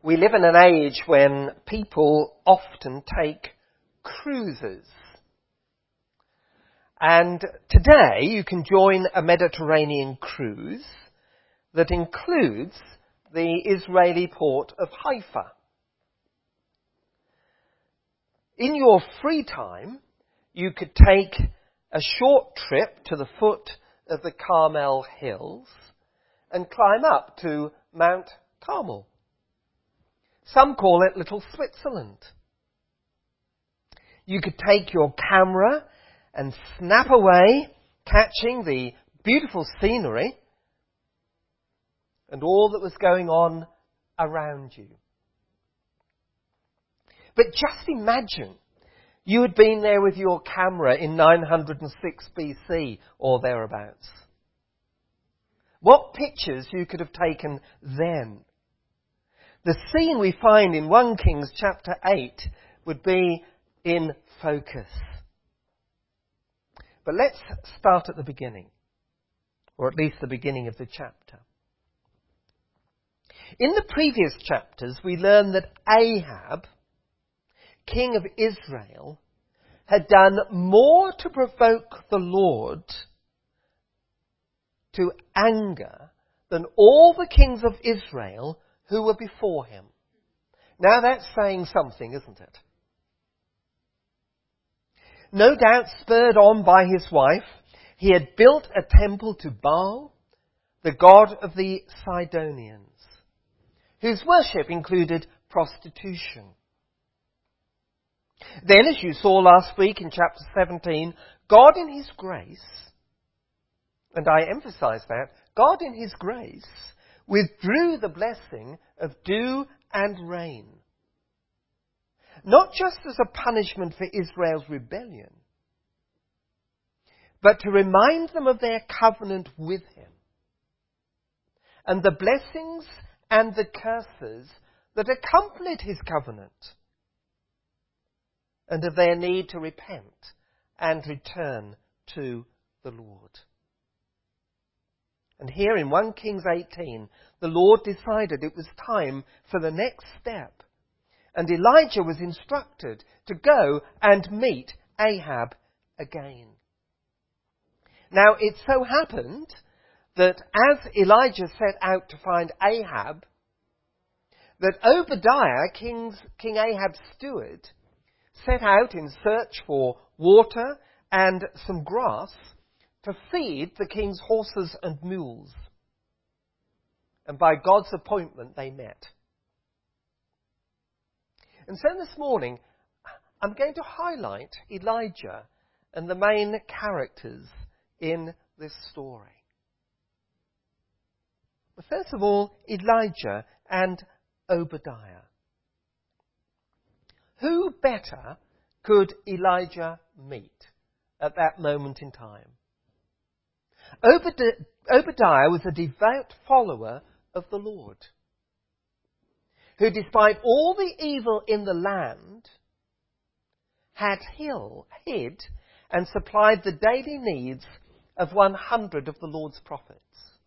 We live in an age when people often take cruises. And today you can join a Mediterranean cruise that includes the Israeli port of Haifa. In your free time, you could take a short trip to the foot of the Carmel Hills and climb up to Mount Carmel. Some call it Little Switzerland. You could take your camera and snap away, catching the beautiful scenery and all that was going on around you. But just imagine you had been there with your camera in 906 BC or thereabouts. What pictures you could have taken then. The scene we find in 1 Kings chapter 8 would be in focus. But let's start at the beginning, or at least the beginning of the chapter. In the previous chapters, we learn that Ahab, king of Israel, had done more to provoke the Lord to anger than all the kings of Israel who were before him. Now that's saying something, isn't it? No doubt spurred on by his wife, he had built a temple to Baal, the god of the Sidonians, whose worship included prostitution. Then, as you saw last week in chapter 17, God in his grace, and I emphasize that, God in his grace withdrew the blessing of dew and rain. Not just as a punishment for Israel's rebellion, but to remind them of their covenant with him and the blessings and the curses that accompanied his covenant, and of their need to repent and return to the Lord. And here in 1 Kings 18, the Lord decided it was time for the next step. And Elijah was instructed to go and meet Ahab again. Now, it so happened that as Elijah set out to find Ahab, that Obadiah, King Ahab's steward, set out in search for water and some grass to feed the king's horses and mules. And by God's appointment, they met. And so this morning, I'm going to highlight Elijah and the main characters in this story. But first of all, Elijah and Obadiah. Who better could Elijah meet at that moment in time? Obadiah was a devout follower of the Lord, who, despite all the evil in the land, had hid and supplied the daily needs of 100 of the Lord's prophets.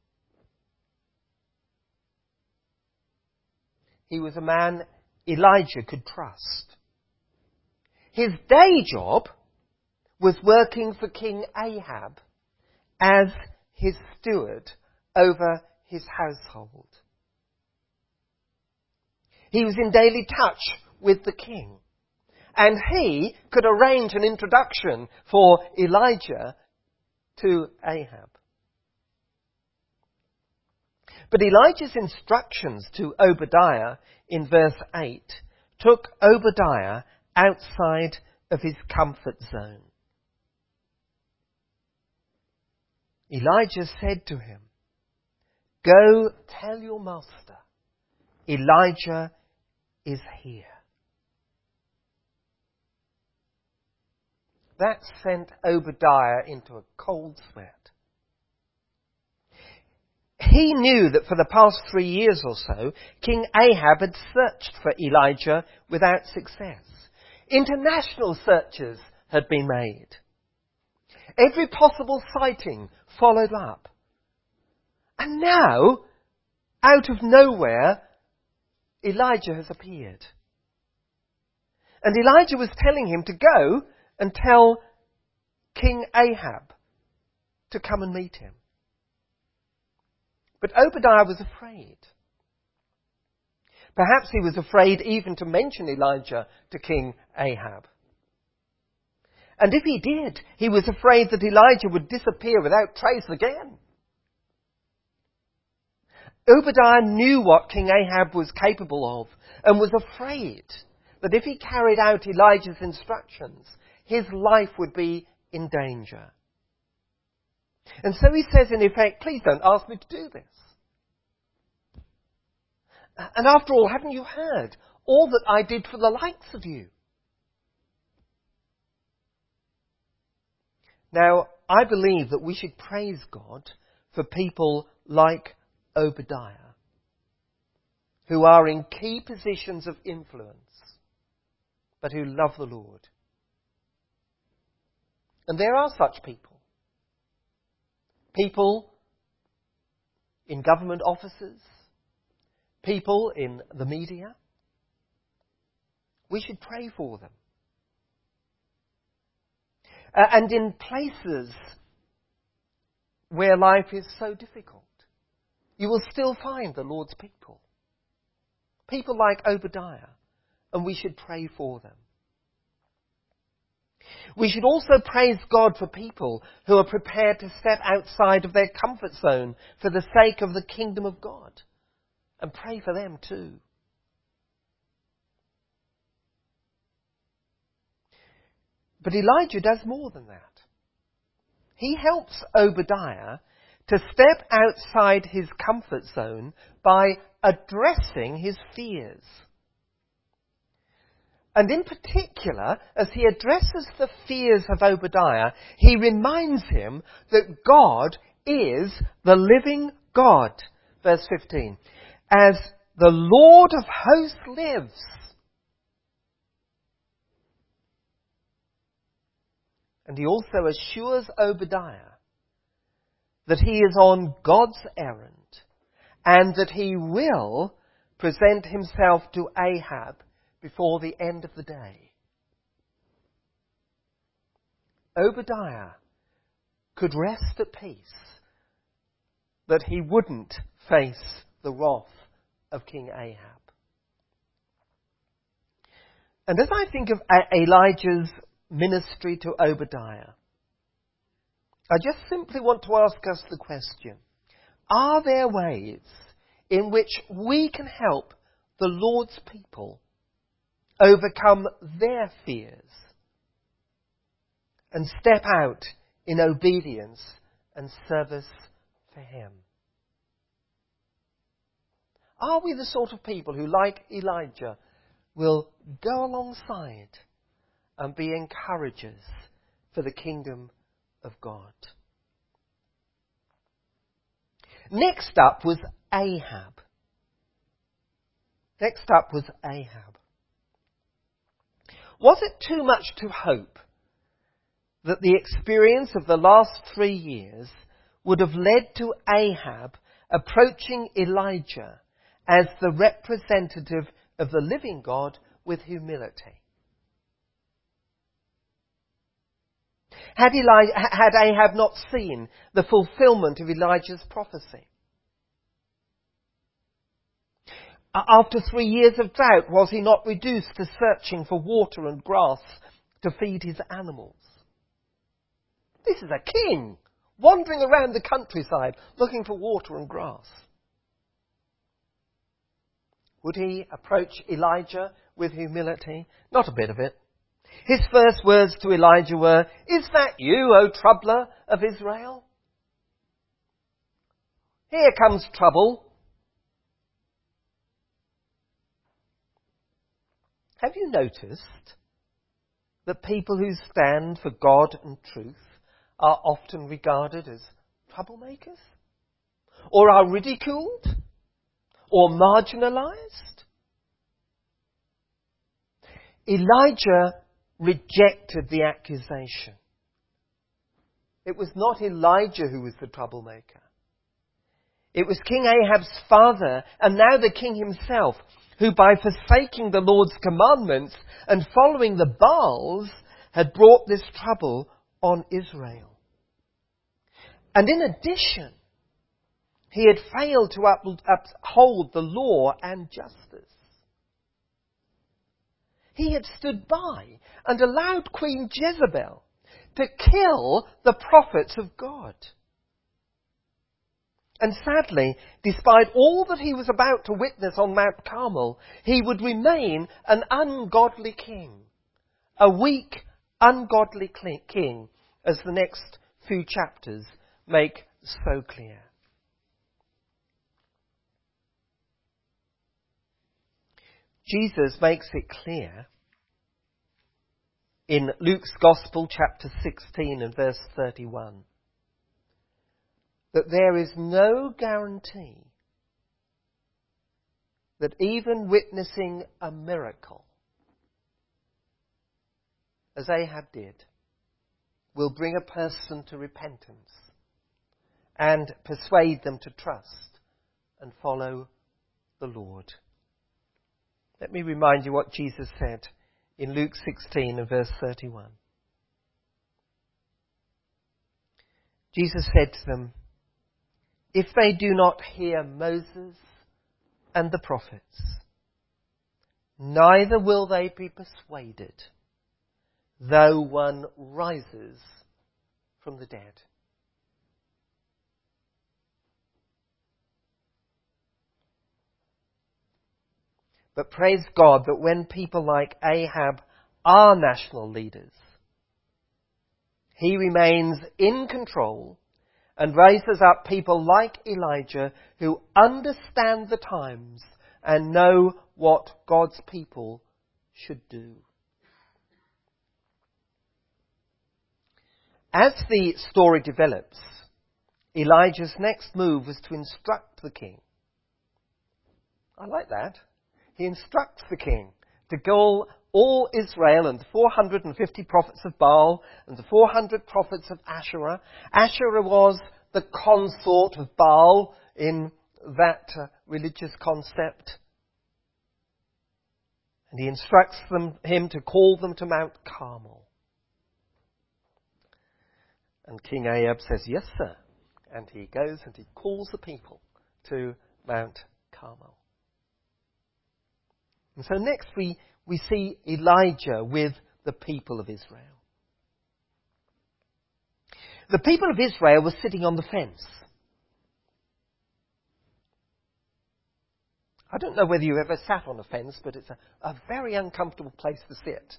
He was a man Elijah could trust. His day job was working for King Ahab as his steward over his household. He was in daily touch with the king, and he could arrange an introduction for Elijah to Ahab. But Elijah's instructions to Obadiah in verse 8 took Obadiah outside of his comfort zone. Elijah said to him, "Go tell your master, Elijah is here." That sent Obadiah into a cold sweat. He knew that for the past 3 years or so, King Ahab had searched for Elijah without success. International searches had been made. Every possible sighting followed up. And now, out of nowhere, Elijah has appeared. And Elijah was telling him to go and tell King Ahab to come and meet him. But Obadiah was afraid. Perhaps he was afraid even to mention Elijah to King Ahab. And if he did, he was afraid that Elijah would disappear without trace again. Obadiah knew what King Ahab was capable of and was afraid that if he carried out Elijah's instructions, his life would be in danger. And so he says, in effect, please don't ask me to do this. And after all, haven't you heard all that I did for the likes of you? Now, I believe that we should praise God for people like Obadiah, who are in key positions of influence, but who love the Lord. And there are such people. People in government offices, people in the media. We should pray for them. And in places where life is so difficult, you will still find the Lord's people. People like Obadiah, and we should pray for them. We should also praise God for people who are prepared to step outside of their comfort zone for the sake of the kingdom of God, and pray for them too. But Elijah does more than that. He helps Obadiah to step outside his comfort zone by addressing his fears. And in particular, as he addresses the fears of Obadiah, he reminds him that God is the living God. Verse 15. As the Lord of hosts lives. And he also assures Obadiah that he is on God's errand and that he will present himself to Ahab before the end of the day. Obadiah could rest at peace that he wouldn't face the wrath of King Ahab. And as I think of Elijah's ministry to Obadiah, I just simply want to ask us the question, are there ways in which we can help the Lord's people overcome their fears and step out in obedience and service for Him? Are we the sort of people who, like Elijah, will go alongside and be encouragers for the kingdom of God? Next up was Ahab. Was it too much to hope that the experience of the last 3 years would have led to Ahab approaching Elijah as the representative of the living God with humility? Had Ahab not seen the fulfillment of Elijah's prophecy? After 3 years of drought, was he not reduced to searching for water and grass to feed his animals? This is a king wandering around the countryside looking for water and grass. Would he approach Elijah with humility? Not a bit of it. His first words to Elijah were, "Is that you, O troubler of Israel? Here comes trouble." Have you noticed that people who stand for God and truth are often regarded as troublemakers? Or are ridiculed? Or marginalized? Elijah rejected the accusation. It was not Elijah who was the troublemaker. It was King Ahab's father, and now the king himself, who by forsaking the Lord's commandments and following the Baals had brought this trouble on Israel. And in addition, he had failed to uphold the law and justice. He had stood by and allowed Queen Jezebel to kill the prophets of God. And sadly, despite all that he was about to witness on Mount Carmel, he would remain an ungodly king. A weak, ungodly king, as the next few chapters make so clear. Jesus makes it clear in Luke's Gospel, chapter 16 and verse 31, that there is no guarantee that even witnessing a miracle, as Ahab did, will bring a person to repentance and persuade them to trust and follow the Lord. Let me remind you what Jesus said in Luke 16 and verse 31. Jesus said to them, "If they do not hear Moses and the prophets, neither will they be persuaded, though one rises from the dead." But praise God that when people like Ahab are national leaders, he remains in control and raises up people like Elijah who understand the times and know what God's people should do. As the story develops, Elijah's next move was to instruct the king. I like that. He instructs the king to call all Israel and the 450 prophets of Baal and the 400 prophets of Asherah. Asherah was the consort of Baal in that religious concept. And he instructs him to call them to Mount Carmel. And King Ahab says, "Yes, sir." And he goes and he calls the people to Mount Carmel. And so next we see Elijah with the people of Israel. The people of Israel were sitting on the fence. I don't know whether you ever sat on a fence, but it's a very uncomfortable place to sit.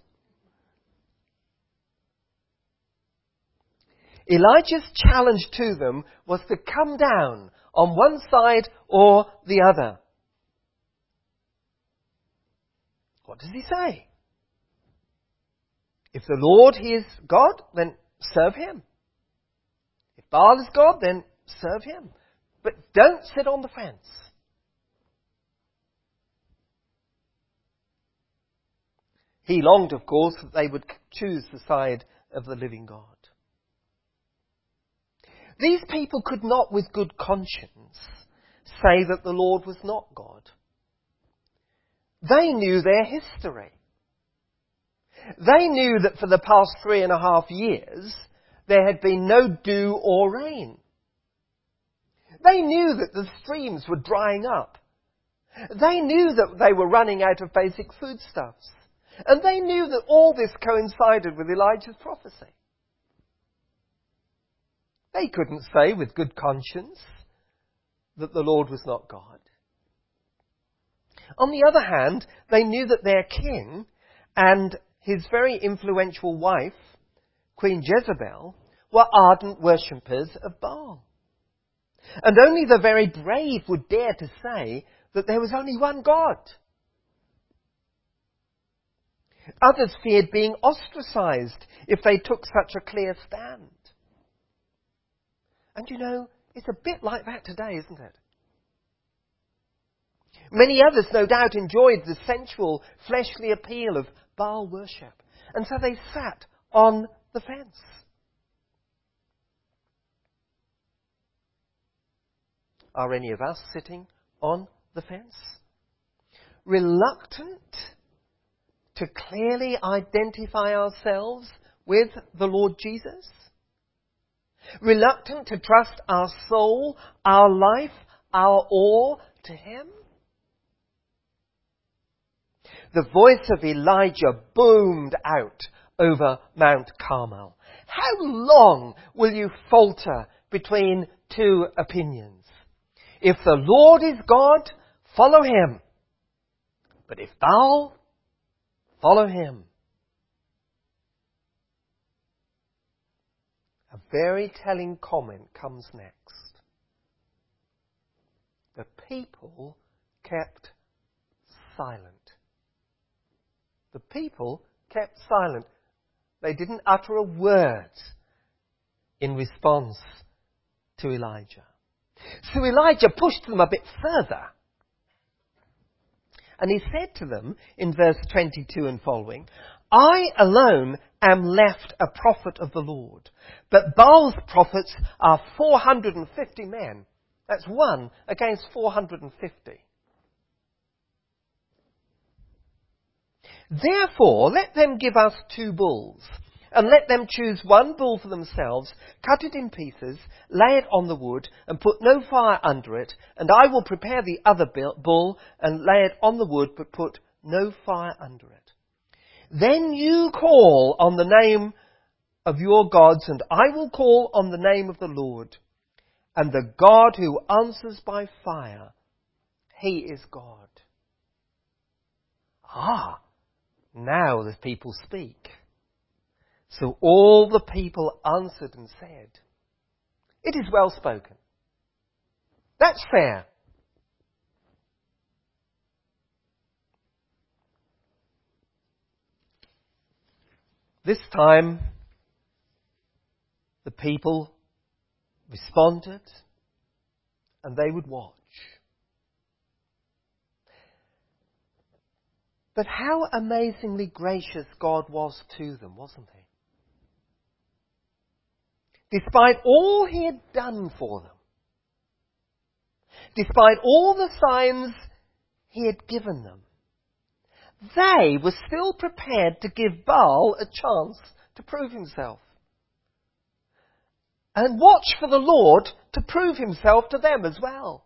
Elijah's challenge to them was to come down on one side or the other. What does he say? If the Lord, he is God, then serve him. If Baal is God, then serve him. But don't sit on the fence. He longed, of course, that they would choose the side of the living God. These people could not with good conscience say that the Lord was not God. They knew their history. They knew that for the past 3.5 years, there had been no dew or rain. They knew that the streams were drying up. They knew that they were running out of basic foodstuffs. And they knew that all this coincided with Elijah's prophecy. They couldn't say with good conscience that the Lord was not God. On the other hand, they knew that their king and his very influential wife, Queen Jezebel, were ardent worshippers of Baal. And only the very brave would dare to say that there was only one God. Others feared being ostracized if they took such a clear stand. And you know, it's a bit like that today, isn't it? Many others, no doubt, enjoyed the sensual, fleshly appeal of Baal worship. And so they sat on the fence. Are any of us sitting on the fence? reluctant to clearly identify ourselves with the Lord Jesus? Reluctant to trust our soul, our life, our all to Him? The voice of Elijah boomed out over Mount Carmel. How long will you falter between two opinions? If the Lord is God, follow Him. But if Baal, follow him. A very telling comment comes next. The people kept silent. The people kept silent. They didn't utter a word in response to Elijah. So Elijah pushed them a bit further. And he said to them in verse 22 and following, I alone am left a prophet of the Lord, but Baal's prophets are 450 men. That's one against 450. Therefore, let them give us 2 bulls, and let them choose 1 bull for themselves, cut it in pieces, lay it on the wood, and put no fire under it, and I will prepare the other bull, and lay it on the wood, but put no fire under it. Then you call on the name of your gods, and I will call on the name of the Lord. And the God who answers by fire, He is God. Now the people speak. So all the people answered and said, It is well spoken. That's fair. This time, the people responded, and they would watch. But how amazingly gracious God was to them, wasn't He? Despite all He had done for them, despite all the signs He had given them, they were still prepared to give Baal a chance to prove himself. And watch for the Lord to prove Himself to them as well.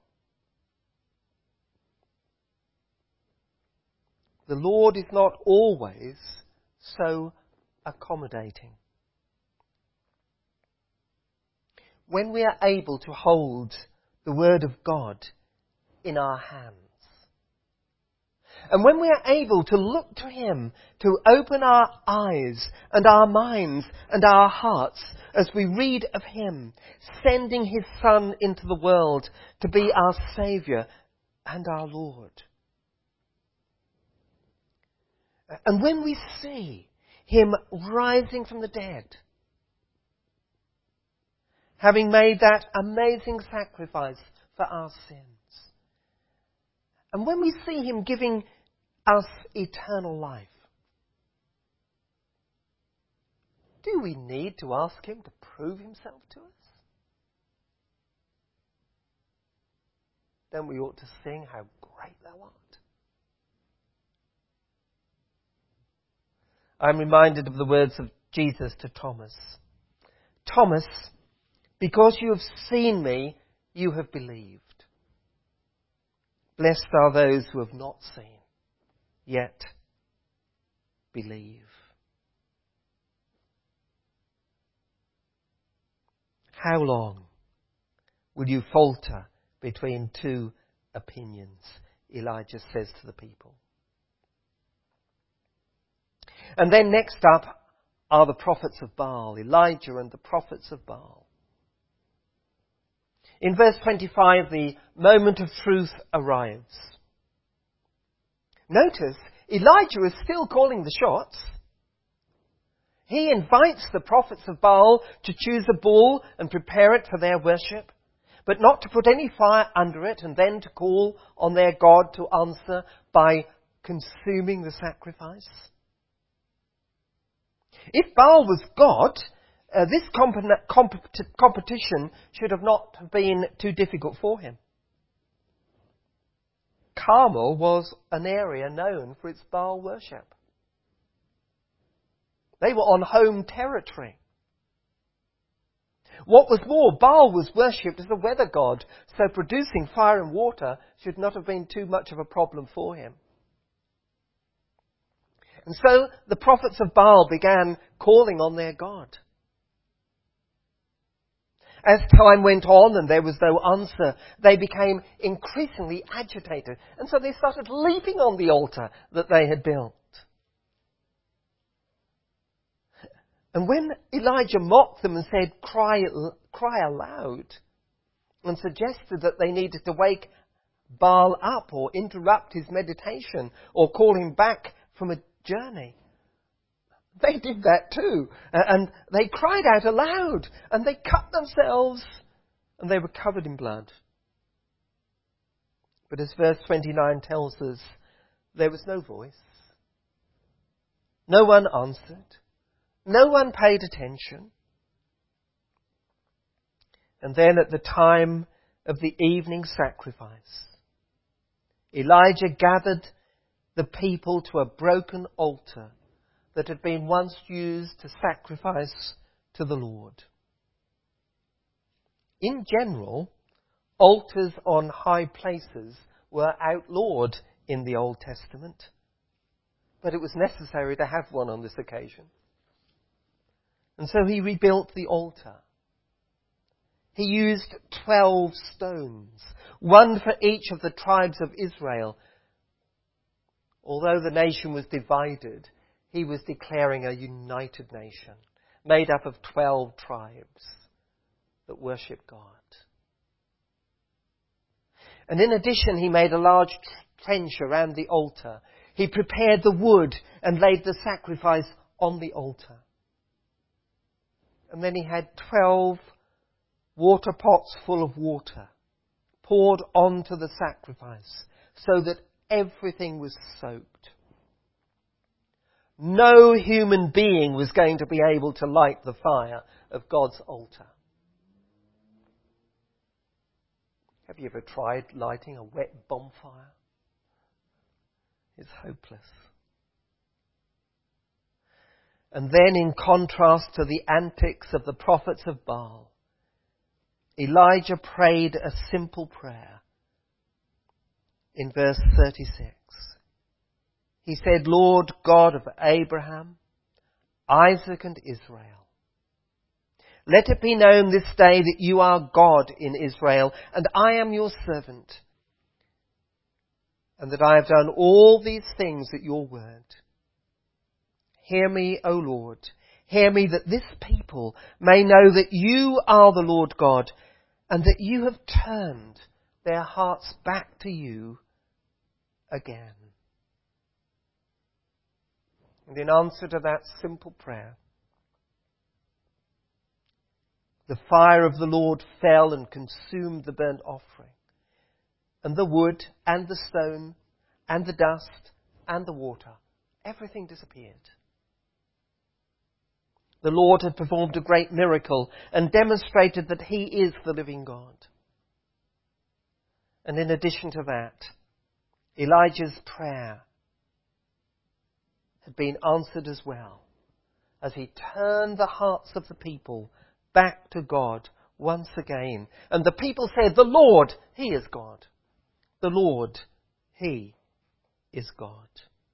The Lord is not always so accommodating. When we are able to hold the Word of God in our hands, and when we are able to look to Him to open our eyes and our minds and our hearts as we read of Him sending His Son into the world to be our Saviour and our Lord. And when we see Him rising from the dead, having made that amazing sacrifice for our sins, and when we see Him giving us eternal life, do we need to ask Him to prove Himself to us? Then we ought to sing, How great Thou art. I'm reminded of the words of Jesus to Thomas. Thomas, because you have seen me, you have believed. Blessed are those who have not seen, yet believe. How long will you falter between 2 opinions? Elijah says to the people. And then next up are the prophets of Baal, Elijah and the prophets of Baal. In verse 25, the moment of truth arrives. Notice, Elijah is still calling the shots. He invites the prophets of Baal to choose a bull and prepare it for their worship, but not to put any fire under it and then to call on their God to answer by consuming the sacrifice. If Baal was God, this competition should have not been too difficult for him. Carmel was an area known for its Baal worship. They were on home territory. What was more, Baal was worshipped as a weather god, so producing fire and water should not have been too much of a problem for him. And so the prophets of Baal began calling on their god. As time went on and there was no answer, they became increasingly agitated. And so they started leaping on the altar that they had built. And when Elijah mocked them and said, cry aloud, and suggested that they needed to wake Baal up or interrupt his meditation or call him back from a journey, they did that too. And they cried out aloud and they cut themselves and they were covered in blood. But as verse 29 tells us, there was no voice. No one answered. No one paid attention. And then at the time of the evening sacrifice, Elijah gathered the people to a broken altar that had been once used to sacrifice to the Lord. In general, altars on high places were outlawed in the Old Testament, but it was necessary to have one on this occasion. And so he rebuilt the altar. He used 12 stones, one for each of the tribes of Israel. Although the nation was divided, he was declaring a united nation, made up of 12 tribes that worship God. And in addition, he made a large trench around the altar. He prepared the wood and laid the sacrifice on the altar. And then he had 12 water pots full of water poured onto the sacrifice so that everything was soaked. No human being was going to be able to light the fire of God's altar. Have you ever tried lighting a wet bonfire? It's hopeless. And then, in contrast to the antics of the prophets of Baal, Elijah prayed a simple prayer. In verse 36, he said, Lord God of Abraham, Isaac and Israel, let it be known this day that you are God in Israel, and I am your servant, and that I have done all these things at your word. Hear me, O Lord, hear me, that this people may know that you are the Lord God, and that you have turned their hearts back to you again. And in answer to that simple prayer, the fire of the Lord fell and consumed the burnt offering, and the wood and the stone and the dust and the water. Everything disappeared. The Lord had performed a great miracle and demonstrated that he is the living God. And in addition to that, Elijah's prayer had been answered as well, as he turned the hearts of the people back to God once again. And the people said, the Lord, he is God. The Lord, he is God.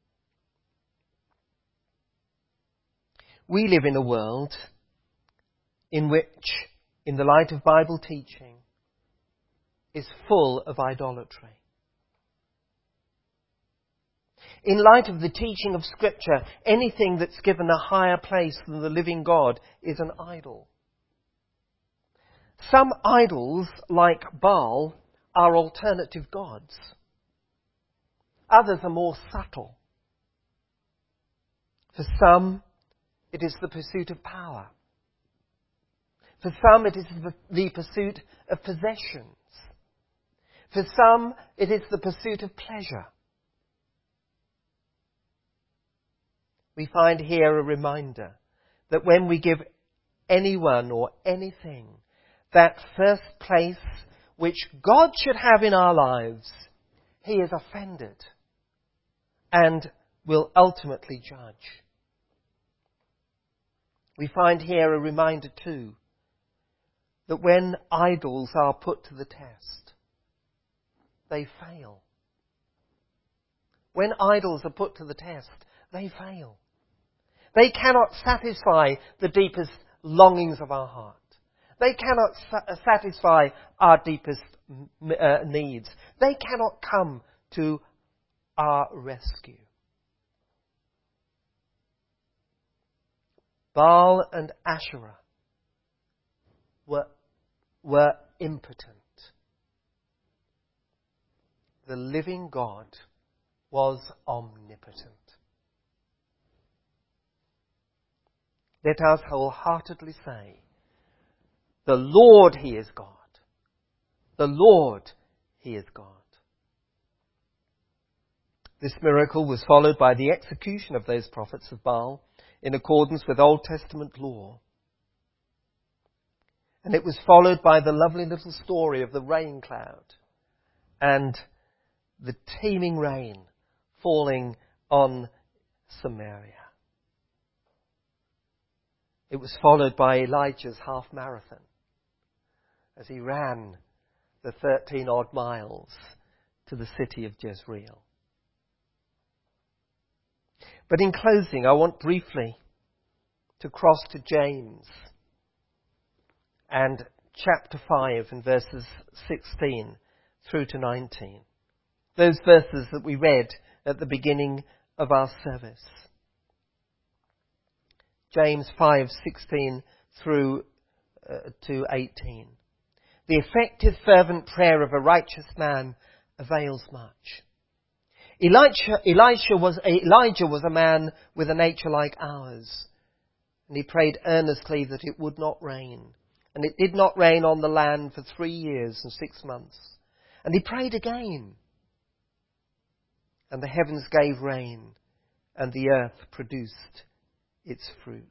We live in a world in which, in the light of Bible teaching, is full of idolatry. In light of the teaching of Scripture, anything that's given a higher place than the living God is an idol. Some idols, like Baal, are alternative gods. Others are more subtle. For some, it is the pursuit of power. For some, it is the pursuit of possessions. For some, it is the pursuit of pleasure. We find here a reminder that when we give anyone or anything that first place which God should have in our lives, he is offended and will ultimately judge. We find here a reminder too that when idols are put to the test, they fail. When idols are put to the test, they fail. They cannot satisfy the deepest longings of our heart. They cannot satisfy our deepest needs. They cannot come to our rescue. Baal and Asherah were impotent. The living God was omnipotent. Let us wholeheartedly say, the Lord, He is God. The Lord, He is God. This miracle was followed by the execution of those prophets of Baal in accordance with Old Testament law. And it was followed by the lovely little story of the rain cloud and the teeming rain falling on Samaria. It was followed by Elijah's half marathon as he ran the 13 odd miles to the city of Jezreel. But in closing, I want briefly to cross to James and chapter 5 and verses 16 through to 19. Those verses that we read at the beginning of our service. James 5:16 through to 18. The effective fervent prayer of a righteous man avails much. Elijah was a man with a nature like ours, and he prayed earnestly that it would not rain. And it did not rain on the land for 3 years and 6 months. And he prayed again. And the heavens gave rain, and the earth produced its fruit.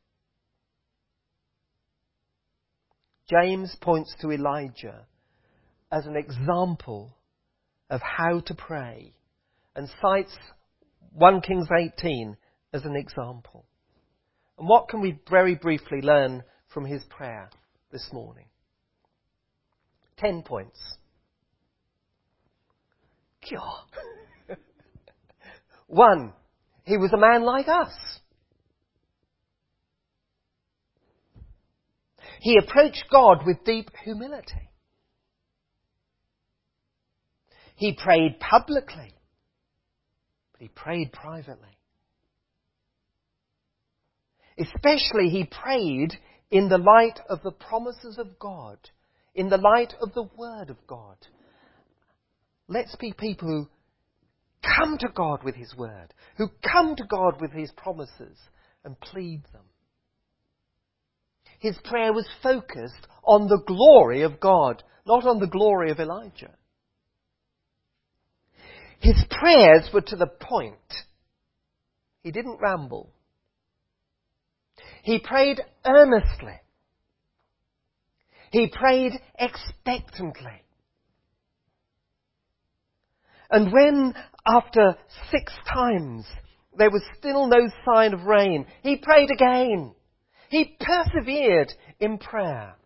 James points to Elijah as an example of how to pray and cites 1 Kings 18 as an example. And what can we very briefly learn from his prayer this morning? 10 points. 1, he was a man like us. He approached God with deep humility. He prayed publicly, but he prayed privately. Especially he prayed in the light of the promises of God, in the light of the Word of God. Let's be people who come to God with His Word, who come to God with His promises and plead them. His prayer was focused on the glory of God, not on the glory of Elijah. His prayers were to the point. He didn't ramble. He prayed earnestly. He prayed expectantly. And when, after 6 times, there was still no sign of rain, he prayed again. He persevered in prayer.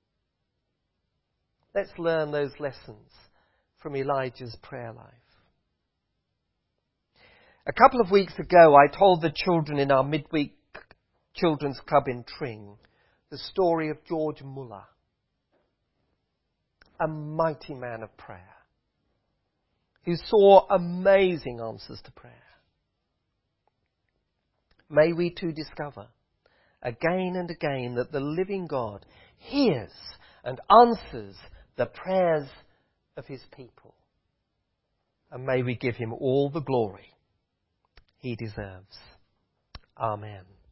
Let's learn those lessons from Elijah's prayer life. A couple of weeks ago, I told the children in our midweek children's club in Tring the story of George Muller, a mighty man of prayer, who saw amazing answers to prayer. May we too discover again and again that the living God hears and answers the prayers of His people. And may we give Him all the glory He deserves. Amen.